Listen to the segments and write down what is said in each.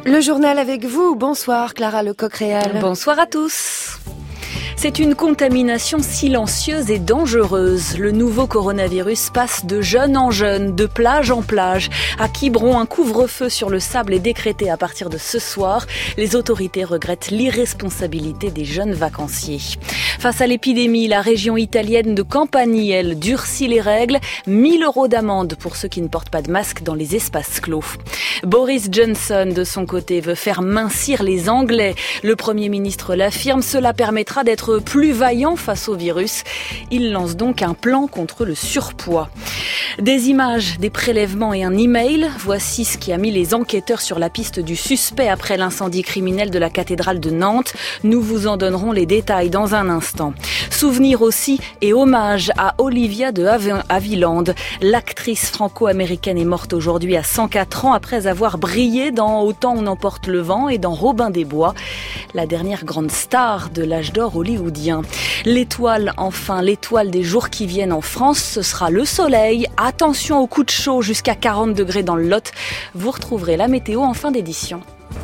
Le journal avec vous. Bonsoir Clara Lecoq-Réal. Bonsoir à tous. C'est une contamination silencieuse et dangereuse. Le nouveau coronavirus passe de jeune en jeune, de plage en plage. À Quiberon, un couvre-feu sur le sable est décrété à partir de ce soir. Les autorités regrettent l'irresponsabilité des jeunes vacanciers. Face à l'épidémie, la région italienne de Campanie, elle, durcit les règles. 1 000 € d'amende pour ceux qui ne portent pas de masque dans les espaces clos. Boris Johnson, de son côté, veut faire mincir les Anglais. Le Premier ministre l'affirme, cela permettra d'être plus vaillant face au virus. Il lance donc un plan contre le surpoids. Des images, des prélèvements et un email. Voici ce qui a mis les enquêteurs sur la piste du suspect après l'incendie criminel de la cathédrale de Nantes. Nous vous en donnerons les détails dans un instant. Souvenir aussi et hommage à Olivia de Havilland. L'actrice franco-américaine est morte aujourd'hui à 104 ans après avoir brillé dans Autant on emporte le vent et dans Robin des Bois, la dernière grande star de l'âge d'or hollywoodien. L'étoile, enfin, l'étoile des jours qui viennent en France, ce sera le soleil. Attention aux coups de chaud jusqu'à 40 degrés dans le Lot. Vous retrouverez la météo en fin d'édition.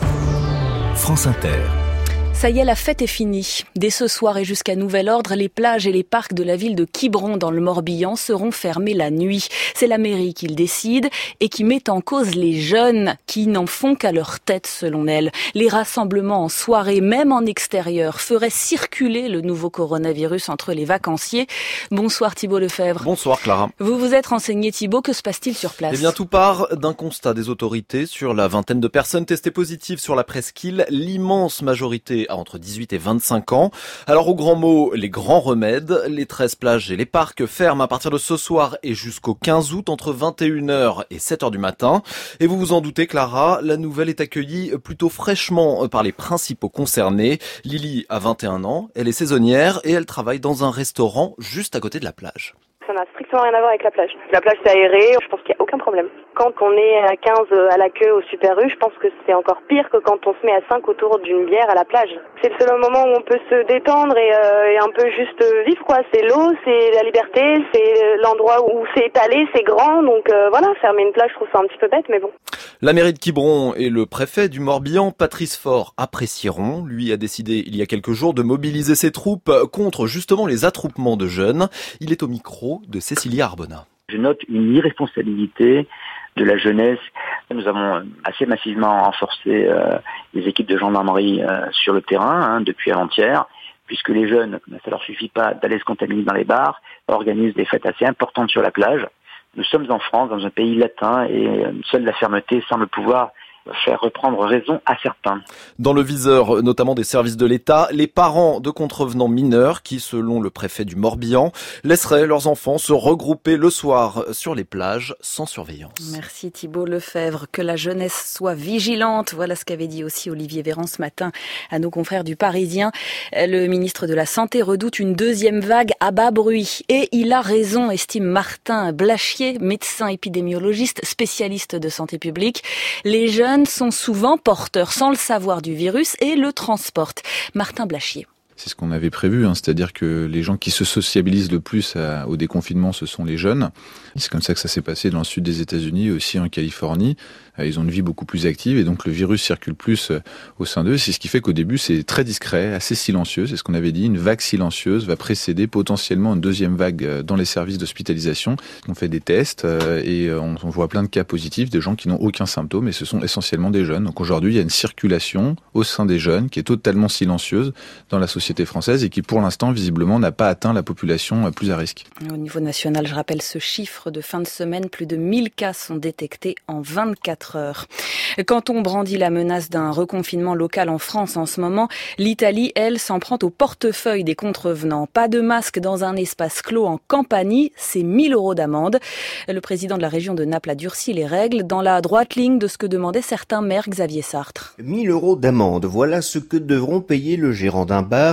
France Inter. Ça y est, la fête est finie. Dès ce soir et jusqu'à nouvel ordre, les plages et les parcs de la ville de Quiberon dans le Morbihan seront fermés la nuit. C'est la mairie qui le décide et qui met en cause les jeunes qui n'en font qu'à leur tête, selon elle. Les rassemblements en soirée, même en extérieur, feraient circuler le nouveau coronavirus entre les vacanciers. Bonsoir Thibault Lefebvre. Bonsoir Clara. Vous vous êtes renseigné Thibault, que se passe-t-il sur place ? Eh bien tout part d'un constat des autorités sur la vingtaine de personnes testées positives sur la presqu'île. L'immense majorité a entre 18 et 25 ans. Alors au grand mot, les grands remèdes, les 13 plages et les parcs ferment à partir de ce soir et jusqu'au 15 août entre 21h et 7h du matin. Et vous vous en doutez Clara, la nouvelle est accueillie plutôt fraîchement par les principaux concernés. Lily a 21 ans, elle est saisonnière et elle travaille dans un restaurant juste à côté de la plage. Ça n'a strictement rien à voir avec la plage. La plage c'est aéré, je pense qu'il n'y a aucun problème. Quand on est à 15 à la queue au Super U, je pense que c'est encore pire que quand on se met à 5 autour d'une bière à la plage. C'est le seul moment où on peut se détendre et un peu juste vivre quoi. C'est l'eau, c'est la liberté, c'est l'endroit où c'est étalé, c'est grand. Donc voilà, fermer une plage, je trouve ça un petit peu bête, mais bon. La mairie de Quiberon et le préfet du Morbihan, Patrice Faure, apprécieront. Lui a décidé il y a quelques jours de mobiliser ses troupes contre justement les attroupements de jeunes. Il est au micro de Cécilia Arbona. Je note une irresponsabilité de la jeunesse. Nous avons assez massivement renforcé les équipes de gendarmerie sur le terrain depuis avant-hier, puisque les jeunes, ça leur suffit pas d'aller se contaminer dans les bars, organisent des fêtes assez importantes sur la plage. Nous sommes en France, dans un pays latin, et seule la fermeté semble pouvoir faire reprendre raison à certains. Dans le viseur notamment des services de l'État, les parents de contrevenants mineurs qui, selon le préfet du Morbihan, laisseraient leurs enfants se regrouper le soir sur les plages sans surveillance. Merci Thibault Lefebvre. Que la jeunesse soit vigilante. Voilà ce qu'avait dit aussi Olivier Véran ce matin à nos confrères du Parisien. Le ministre de la Santé redoute une deuxième vague à bas bruit. Et il a raison, estime Martin Blachier, médecin épidémiologiste, spécialiste de santé publique. Les jeunes sont souvent porteurs sans le savoir du virus et le transportent. Martin Blachier. C'est ce qu'on avait prévu, c'est-à-dire que les gens qui se sociabilisent le plus au déconfinement, ce sont les jeunes. C'est comme ça que ça s'est passé dans le sud des États-Unis et aussi en Californie. Ils ont une vie beaucoup plus active et donc le virus circule plus au sein d'eux. C'est ce qui fait qu'au début, c'est très discret, assez silencieux. C'est ce qu'on avait dit, une vague silencieuse va précéder potentiellement une deuxième vague dans les services d'hospitalisation. On fait des tests et on voit plein de cas positifs de gens qui n'ont aucun symptôme et ce sont essentiellement des jeunes. Donc aujourd'hui, il y a une circulation au sein des jeunes qui est totalement silencieuse dans la société française et qui pour l'instant, visiblement, n'a pas atteint la population plus à risque. Au niveau national, je rappelle ce chiffre de fin de semaine, plus de 1000 cas sont détectés en 24 heures. Quand on brandit la menace d'un reconfinement local en France en ce moment, l'Italie, elle, s'en prend au portefeuille des contrevenants. Pas de masque dans un espace clos en Campanie, c'est 1 000 € d'amende. Le président de la région de Naples a durci les règles dans la droite ligne de ce que demandaient certains maires, Xavier Sartre. 1 000 € d'amende, voilà ce que devront payer le gérant d'un bar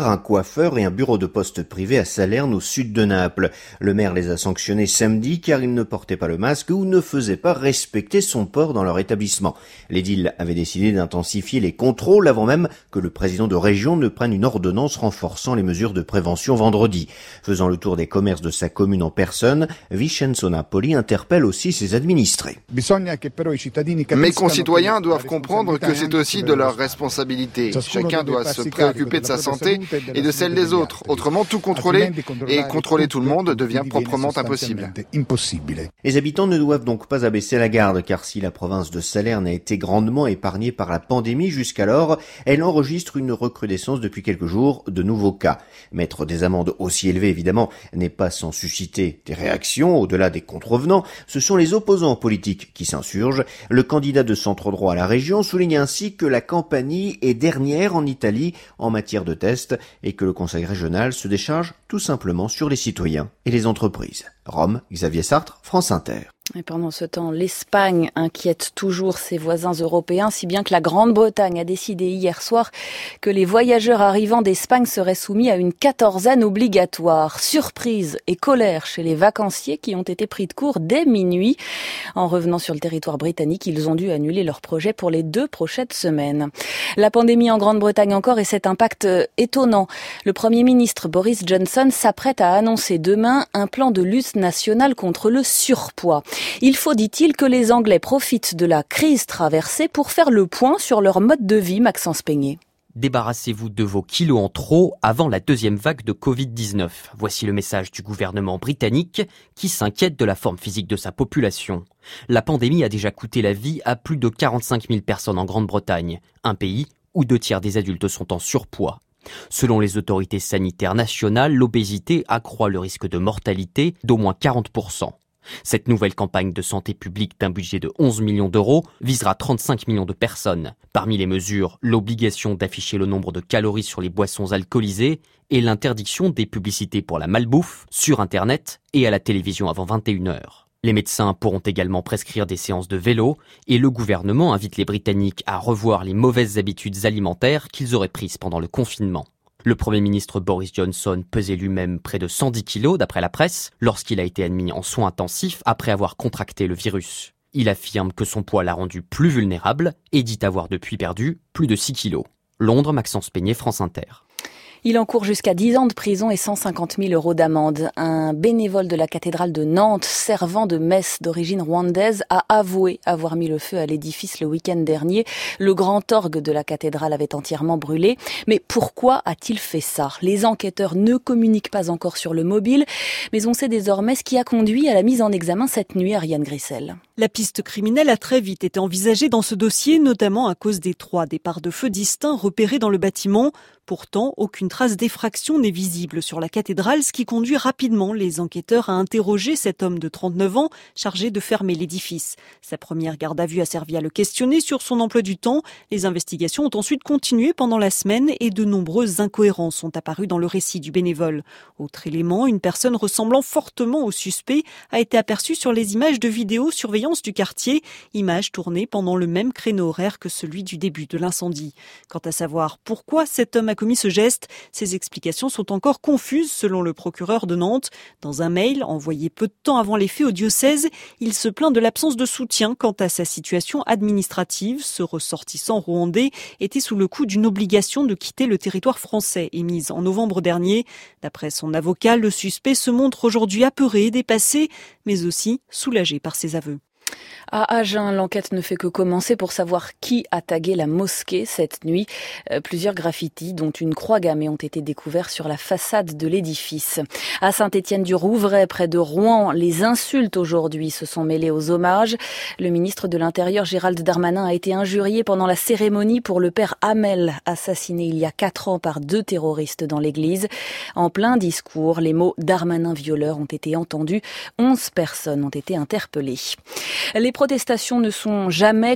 un coiffeur et un bureau de poste privé à Salerne au sud de Naples. Le maire les a sanctionnés samedi car ils ne portaient pas le masque ou ne faisaient pas respecter son port dans leur établissement. L'édile avait décidé d'intensifier les contrôles avant même que le président de région ne prenne une ordonnance renforçant les mesures de prévention vendredi. Faisant le tour des commerces de sa commune en personne, Vincenzo Napoli interpelle aussi ses administrés. Mes concitoyens doivent comprendre que c'est aussi de leur responsabilité. Chacun doit se préoccuper de sa santé et de celle des autres. Autrement, tout contrôler et contrôler tout le monde devient proprement impossible. Les habitants ne doivent donc pas abaisser la garde, car si la province de Salerne a été grandement épargnée par la pandémie jusqu'alors, elle enregistre une recrudescence depuis quelques jours de nouveaux cas. Mettre des amendes aussi élevées, évidemment, n'est pas sans susciter des réactions au-delà des contrevenants. Ce sont les opposants politiques qui s'insurgent. Le candidat de centre-droit à la région souligne ainsi que la Campanie est dernière en Italie en matière de tests et que le conseil régional se décharge tout simplement sur les citoyens et les entreprises. Rome, Xavier Sartre, France Inter. Et pendant ce temps, l'Espagne inquiète toujours ses voisins européens, si bien que la Grande-Bretagne a décidé hier soir que les voyageurs arrivant d'Espagne seraient soumis à une quatorzaine obligatoire. Surprise et colère chez les vacanciers qui ont été pris de court dès minuit. En revenant sur le territoire britannique, ils ont dû annuler leur projet pour les 2 prochaines semaines. La pandémie en Grande-Bretagne encore et cet impact étonnant. Le Premier ministre Boris Johnson s'apprête à annoncer demain un plan de lutte national contre le surpoids. Il faut, dit-il, que les Anglais profitent de la crise traversée pour faire le point sur leur mode de vie, Maxence Peigné. Débarrassez-vous de vos kilos en trop avant la deuxième vague de Covid-19. Voici le message du gouvernement britannique qui s'inquiète de la forme physique de sa population. La pandémie a déjà coûté la vie à plus de 45 000 personnes en Grande-Bretagne, un pays où 2 tiers des adultes sont en surpoids. Selon les autorités sanitaires nationales, l'obésité accroît le risque de mortalité d'au moins 40%. Cette nouvelle campagne de santé publique d'un budget de 11 millions d'euros visera 35 millions de personnes. Parmi les mesures, l'obligation d'afficher le nombre de calories sur les boissons alcoolisées et l'interdiction des publicités pour la malbouffe sur Internet et à la télévision avant 21h. Les médecins pourront également prescrire des séances de vélo et le gouvernement invite les Britanniques à revoir les mauvaises habitudes alimentaires qu'ils auraient prises pendant le confinement. Le Premier ministre Boris Johnson pesait lui-même près de 110 kilos d'après la presse lorsqu'il a été admis en soins intensifs après avoir contracté le virus. Il affirme que son poids l'a rendu plus vulnérable et dit avoir depuis perdu plus de 6 kilos. Londres, Maxence Peigné, France Inter. Il encourt jusqu'à 10 ans de prison et 150 000 euros d'amende. Un bénévole de la cathédrale de Nantes, servant de messe d'origine rwandaise, a avoué avoir mis le feu à l'édifice le week-end dernier. Le grand orgue de la cathédrale avait entièrement brûlé. Mais pourquoi a-t-il fait ça ? Les enquêteurs ne communiquent pas encore sur le mobile, mais on sait désormais ce qui a conduit à la mise en examen cette nuit, Ariane Grissel. La piste criminelle a très vite été envisagée dans ce dossier, notamment à cause des 3 départs de feu distincts repérés dans le bâtiment. Pourtant, aucune trace d'effraction n'est visible sur la cathédrale, ce qui conduit rapidement les enquêteurs à interroger cet homme de 39 ans chargé de fermer l'édifice. Sa première garde à vue a servi à le questionner sur son emploi du temps. Les investigations ont ensuite continué pendant la semaine et de nombreuses incohérences sont apparues dans le récit du bénévole. Autre élément, une personne ressemblant fortement au suspect a été aperçue sur les images de vidéosurveillance du quartier, images tournées pendant le même créneau horaire que celui du début de l'incendie. Quant à savoir pourquoi cet homme a commis ce geste, ses explications sont encore confuses selon le procureur de Nantes. Dans un mail envoyé peu de temps avant les faits au diocèse, il se plaint de l'absence de soutien quant à sa situation administrative. Ce ressortissant rwandais était sous le coup d'une obligation de quitter le territoire français émise en novembre dernier. D'après son avocat, le suspect se montre aujourd'hui apeuré, dépassé, mais aussi soulagé par ses aveux. À Agen, l'enquête ne fait que commencer pour savoir qui a tagué la mosquée cette nuit. Plusieurs graffitis, dont une croix gammée, ont été découverts sur la façade de l'édifice. À Saint-Étienne-du-Rouvray, près de Rouen, les insultes aujourd'hui se sont mêlées aux hommages. Le ministre de l'Intérieur, Gérald Darmanin, a été injurié pendant la cérémonie pour le père Hamel, assassiné il y a 4 ans par 2 terroristes dans l'église. En plein discours, les mots Darmanin violeur ont été entendus. 11 personnes ont été interpellées. Les protestations ne se sont jamais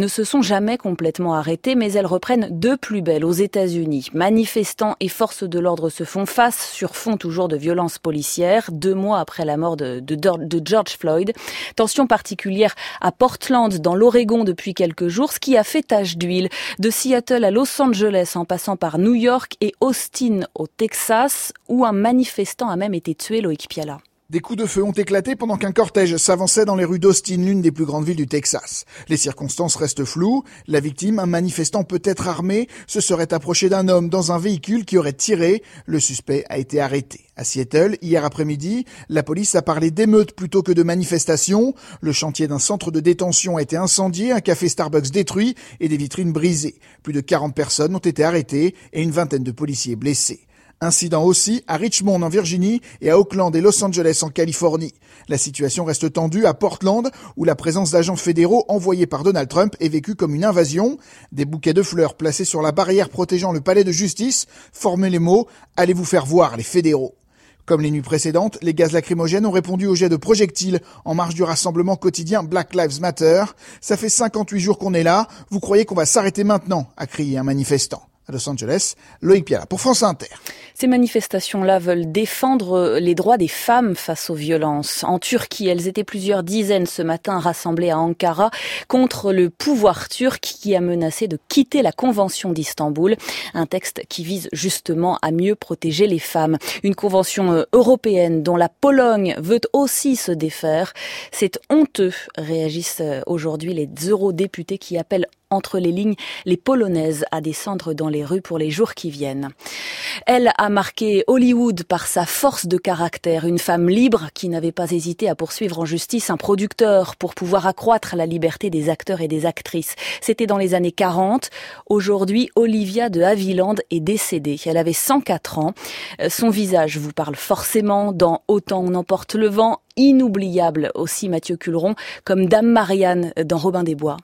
complètement arrêtées, mais elles reprennent de plus belle aux États-Unis. Manifestants et forces de l'ordre se font face sur fond toujours de violences policières, 2 mois après la mort de George Floyd. Tension particulière à Portland, dans l'Oregon depuis quelques jours, ce qui a fait tache d'huile. De Seattle à Los Angeles, en passant par New York et Austin au Texas, où un manifestant a même été tué, Loïc Piala. Des coups de feu ont éclaté pendant qu'un cortège s'avançait dans les rues d'Austin, l'une des plus grandes villes du Texas. Les circonstances restent floues. La victime, un manifestant peut-être armé, se serait approché d'un homme dans un véhicule qui aurait tiré. Le suspect a été arrêté. À Seattle, hier après-midi, la police a parlé d'émeute plutôt que de manifestation. Le chantier d'un centre de détention a été incendié, un café Starbucks détruit et des vitrines brisées. Plus de 40 personnes ont été arrêtées et une vingtaine de policiers blessés. Incident aussi à Richmond en Virginie et à Oakland et Los Angeles en Californie. La situation reste tendue à Portland où la présence d'agents fédéraux envoyés par Donald Trump est vécue comme une invasion. Des bouquets de fleurs placés sur la barrière protégeant le palais de justice formaient les mots « Allez vous faire voir les fédéraux ». Comme les nuits précédentes, les gaz lacrymogènes ont répondu au jet de projectiles en marge du rassemblement quotidien Black Lives Matter. Ça fait 58 jours qu'on est là, vous croyez qu'on va s'arrêter maintenant, a crié un manifestant. À Los Angeles, Loïc Piala pour France Inter. Ces manifestations-là veulent défendre les droits des femmes face aux violences. En Turquie, elles étaient plusieurs dizaines ce matin rassemblées à Ankara contre le pouvoir turc qui a menacé de quitter la Convention d'Istanbul, un texte qui vise justement à mieux protéger les femmes. Une convention européenne dont la Pologne veut aussi se défaire. C'est honteux, réagissent aujourd'hui les eurodéputés qui appellent entre les lignes les Polonaises à descendre dans les rues pour les jours qui viennent. Elle a marqué Hollywood par sa force de caractère, une femme libre qui n'avait pas hésité à poursuivre en justice un producteur pour pouvoir accroître la liberté des acteurs et des actrices. C'était dans les années 40. Aujourd'hui, Olivia de Havilland est décédée. Elle avait 104 ans. Son visage vous parle forcément dans Autant on emporte le vent. Inoubliable aussi Mathieu Culeron comme Dame Marianne dans Robin des Bois.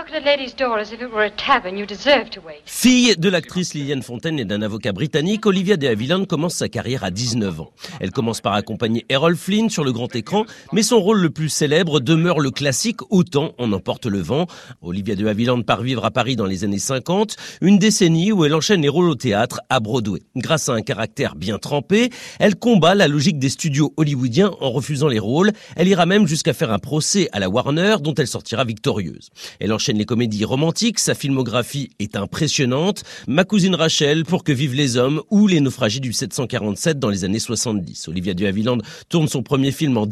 Fille de l'actrice Liliane Fontaine et d'un avocat britannique, Olivia de Havilland commence sa carrière à 19 ans. Elle commence par accompagner Errol Flynn sur le grand écran, mais son rôle le plus célèbre demeure le classique Autant on emporte le vent. Olivia de Havilland part vivre à Paris dans les années 50, une décennie où elle enchaîne les rôles au théâtre à Broadway. Grâce à un caractère bien trempé, elle combat la logique des studios hollywoodiens en refusant les rôles. Elle ira même jusqu'à faire un procès à la Warner dont elle sortira victorieuse. Elle enchaîne les comédies romantiques, sa filmographie est impressionnante. Ma cousine Rachel, Pour que vivent les hommes ou Les naufragés du 747 dans les années 70. Olivia de Havilland tourne son premier film en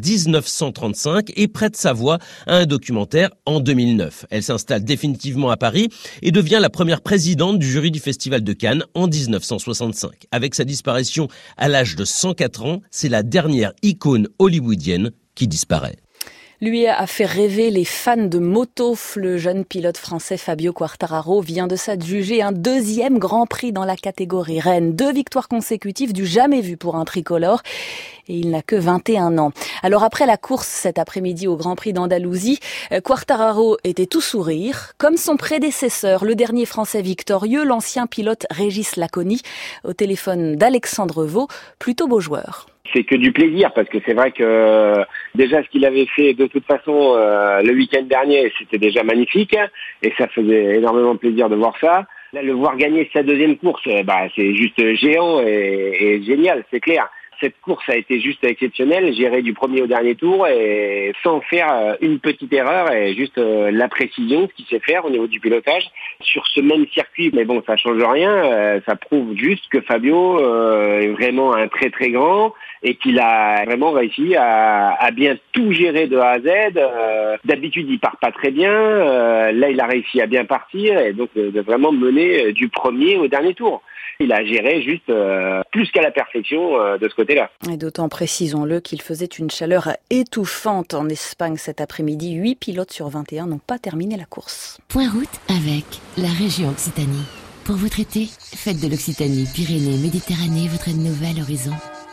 1935 et prête sa voix à un documentaire en 2009. Elle s'installe définitivement à Paris et devient la première présidente du jury du Festival de Cannes en 1965. Avec sa disparition à l'âge de 104 ans, c'est la dernière icône hollywoodienne qui disparaît. Lui a fait rêver les fans de moto. Le jeune pilote français Fabio Quartararo vient de s'adjuger un 2e Grand Prix dans la catégorie Rennes. 2 victoires consécutives du jamais vu pour un tricolore. Et il n'a que 21 ans. Alors après la course cet après-midi au Grand Prix d'Andalousie, Quartararo était tout sourire, comme son prédécesseur, le dernier Français victorieux, l'ancien pilote Régis Laconi, au téléphone d'Alexandre Vaux, plutôt beau joueur. C'est que du plaisir parce que c'est vrai que déjà ce qu'il avait fait de toute façon le week-end dernier, c'était déjà magnifique et ça faisait énormément plaisir de voir ça. Là, le voir gagner sa 2e course, c'est juste géant et génial, c'est clair. Cette course a été juste exceptionnelle, gérée du premier au dernier tour et sans faire une petite erreur et juste la précision, ce qu'il sait faire au niveau du pilotage sur ce même circuit. Mais bon, ça change rien, ça prouve juste que Fabio est vraiment un très très grand et qu'il a vraiment réussi à bien tout gérer de A à Z. D'habitude, il part pas très bien. Là, il a réussi à bien partir et donc de vraiment mener du premier au dernier tour. Il a géré juste plus qu'à la perfection de ce côté-là. Et d'autant, précisons-le, qu'il faisait une chaleur étouffante en Espagne cet après-midi. 8 pilotes sur 21 n'ont pas terminé la course. Point route avec la région Occitanie. Pour votre été, faites de l'Occitanie, Pyrénées, Méditerranée votre nouvel horizon.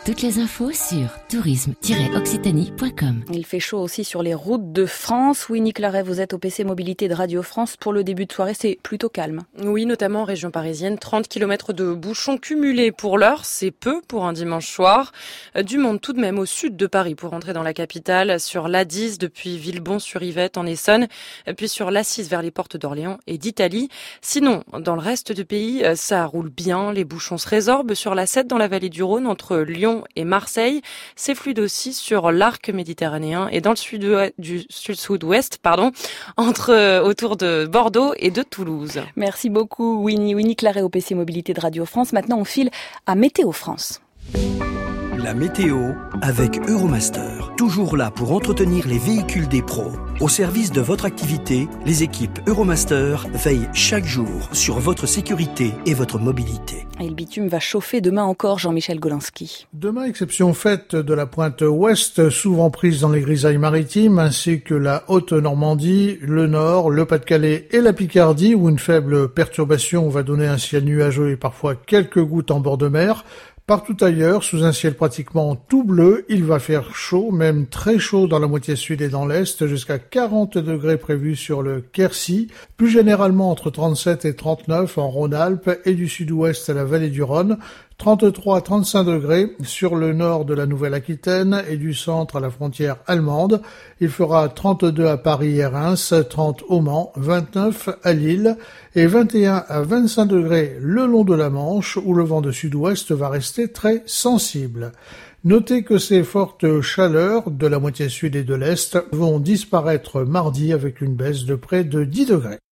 Toutes les infos sur tourisme-occitanie.com. Il fait chaud aussi sur les routes de France. Winnie Claret, vous êtes au PC Mobilité de Radio France. Pour le début de soirée, c'est plutôt calme. Oui, notamment en région parisienne. 30 km de bouchons cumulés pour l'heure. C'est peu pour un dimanche soir. Du monde tout de même au sud de Paris pour entrer dans la capitale. Sur l'A10 depuis Villebon-sur-Yvette en Essonne. Puis sur l'A6 vers les portes d'Orléans et d'Italie. Sinon, dans le reste du pays, ça roule bien. Les bouchons se résorbent sur l'A7 dans la vallée du Rhône entre Lyon et Marseille. C'est fluide aussi sur l'arc méditerranéen et dans le sud-ouest, autour de Bordeaux et de Toulouse. Merci beaucoup Winnie Claret au PC Mobilité de Radio France. Maintenant on file à Météo France. La météo avec Euromaster. Toujours là pour entretenir les véhicules des pros. Au service de votre activité, les équipes Euromaster veillent chaque jour sur votre sécurité et votre mobilité. Et le bitume va chauffer demain encore, Jean-Michel Golinski. Demain, exception faite de la pointe ouest, souvent prise dans les grisailles maritimes, ainsi que la Haute-Normandie, le Nord, le Pas-de-Calais et la Picardie, où une faible perturbation va donner un ciel nuageux et parfois quelques gouttes en bord de mer. Partout ailleurs, sous un ciel pratiquement tout bleu, il va faire chaud, même très chaud dans la moitié sud et dans l'est, jusqu'à 40 degrés prévus sur le Quercy, plus généralement entre 37 et 39 en Rhône-Alpes et du sud-ouest à la vallée du Rhône, 33 à 35 degrés sur le nord de la Nouvelle-Aquitaine et du centre à la frontière allemande. Il fera 32 à Paris et Reims, 30 au Mans, 29 à Lille et 21 à 25 degrés le long de la Manche où le vent de sud-ouest va rester très sensible. Notez que ces fortes chaleurs de la moitié sud et de l'est vont disparaître mardi avec une baisse de près de 10 degrés.